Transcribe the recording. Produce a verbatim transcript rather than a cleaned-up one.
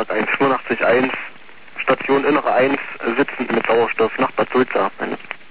Nürnberg eins fünfundachtzig eins, Station Innere eins, sitzend mit Sauerstoff nach Bad Sulza.